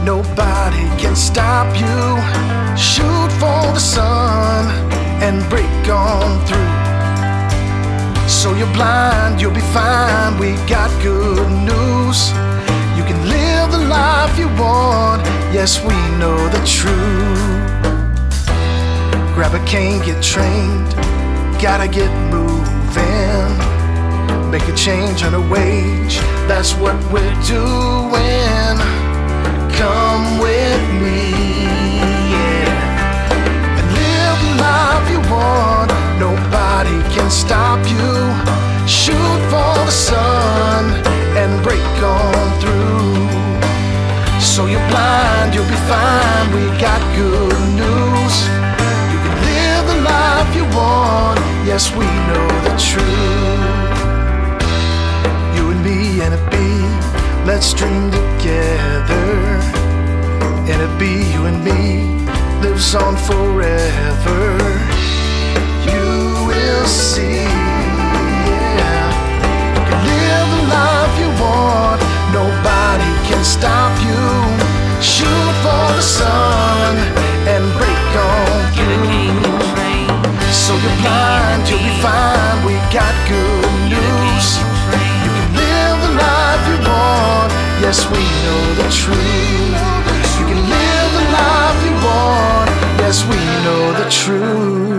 nobody can stop you. Shoot for the sun and break on through. So you're blind, you'll be fine, we got good news. You can live the life you want, yes, we know the truth. Grab a cane, get trained, gotta get moving. Make a change on a wage, that's what we're doing. Come with me, yeah. And live the life you want, nobody can stop you. Shoot for the sun and break on through. So you're blind, you'll be fine, we got good news. You can live the life you want, yes, we know the truth. You and me and a bee, let's dream together. And a bee, you and me, lives on forever. You will see, yeah. You can live the life you want, nobody can stop you. Shoot for the sun and break on through. So you're blind, you'll be fine, we got good news. You can live the life you want, yes, we know the truth. You can live the life you want, yes, we know the truth.